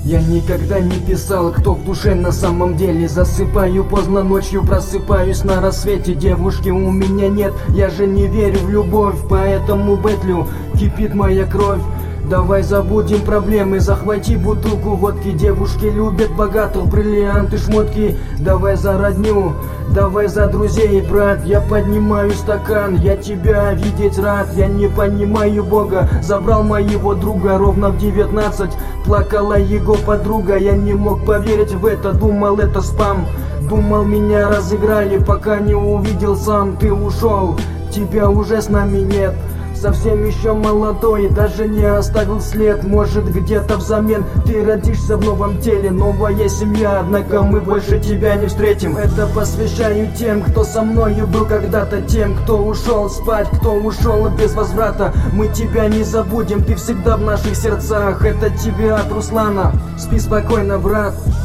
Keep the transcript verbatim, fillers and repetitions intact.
Я никогда не писал, кто в душе на самом деле. Засыпаю поздно ночью, просыпаюсь на рассвете. Девушки у меня нет, я же не верю в любовь. Поэтому бэтлю кипит моя кровь. Давай забудем проблемы, захвати бутылку водки. Девушки любят богатых, бриллианты, шмотки. Давай за родню, давай за друзей, брат. Я поднимаю стакан, я тебя видеть рад. Я не понимаю Бога, забрал моего друга ровно в девятнадцать. Плакала его подруга, я не мог поверить в это. Думал, это спам, думал, меня разыграли, пока не увидел сам. Ты ушел, тебя уже с нами нет. Совсем еще молодой, даже не оставил след. Может, где-то взамен ты родишься в новом теле. Новая семья, однако мы больше тебя не встретим. Это посвящаю тем, кто со мною был когда-то. Тем, кто ушел спать, кто ушел без возврата. Мы тебя не забудем, ты всегда в наших сердцах. Это тебе от Руслана, спи спокойно, брат.